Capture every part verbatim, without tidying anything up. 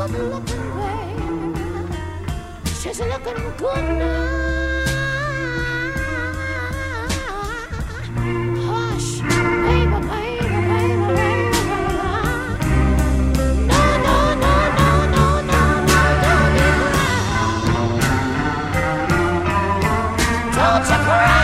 good looking, baby. She's looking good now. Hush, baby, baby, baby, baby. No, no, no, no, no, no, no, don't you cry. Don't you cry.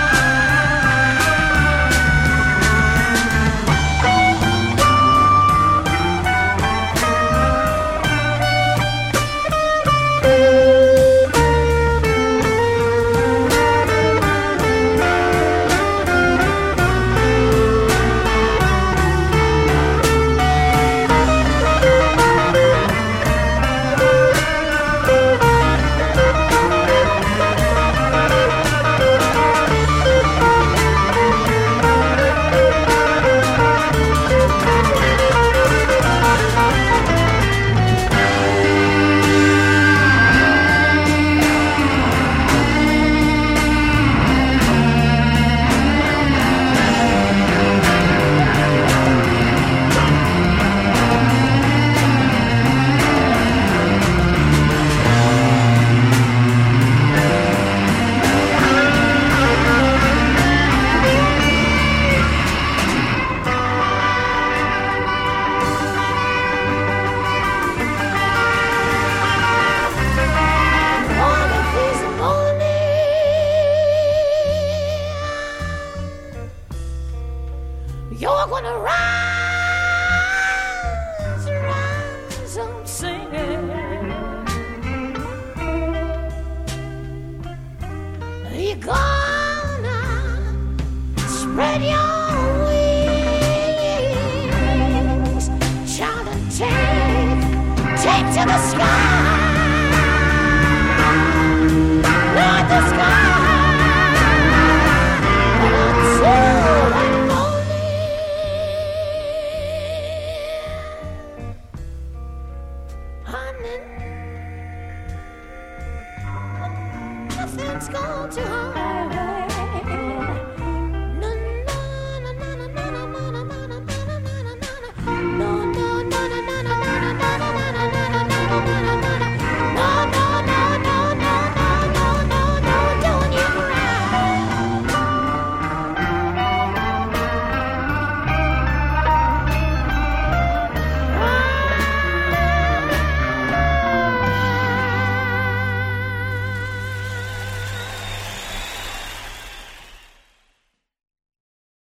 You're gonna rise, rise up singing. You're gonna spread your wings, shout and take, take to the sky, not the sky. Nothing's going to hide.